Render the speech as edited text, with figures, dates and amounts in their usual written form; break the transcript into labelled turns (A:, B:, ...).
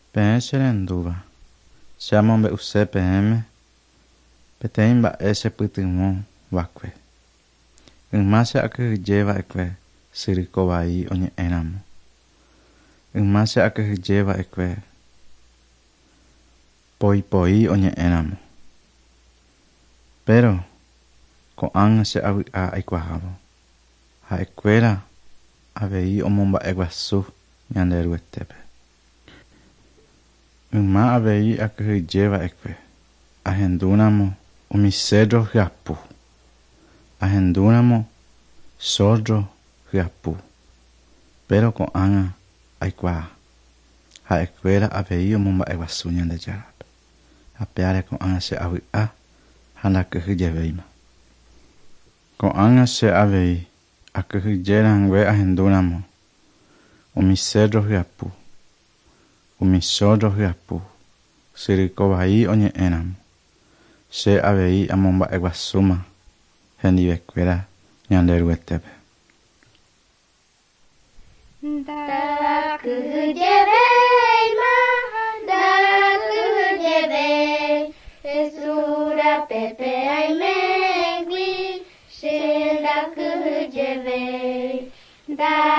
A: Peẽ che rendúva. Che amombe'use peẽme peteĩ mba'e chepytyvõ vakue. Yma che akyhyjéva'ekue syrýko vai oñe'ẽramo. Yma che akyhyjéva'ekue poipoi oñe'ẽramo. Pero ko'ág̃a che avy'a aikuaahávo. Ha'ekuéra avei omomba'eguasu ñande ryguetépe. Yma avei akyhyjéva'ekue ahendúramo umi cedro hyapu. Ahendúramo zorro hyapu. Pero ko'ág̃a aikuaa. Ha'ekuéra avei omomba'eguasu ñande járape. Ha péare ko'ág̃a che avy'a ha ndakyhyjevéima. Ko'ág̃a che avei akyhyjérãngue ahendúramo umi cedro hyapu, umi zorro hyapu, syrýko vai oñe'ẽramo. Che avei amomba'eguasúma hendivekuéra ñande ryguetépe.
B: Ndakyhyjevéima, ndakyhyjevéi, Jesúra pepe aimégui, che ndakyhyjevéi.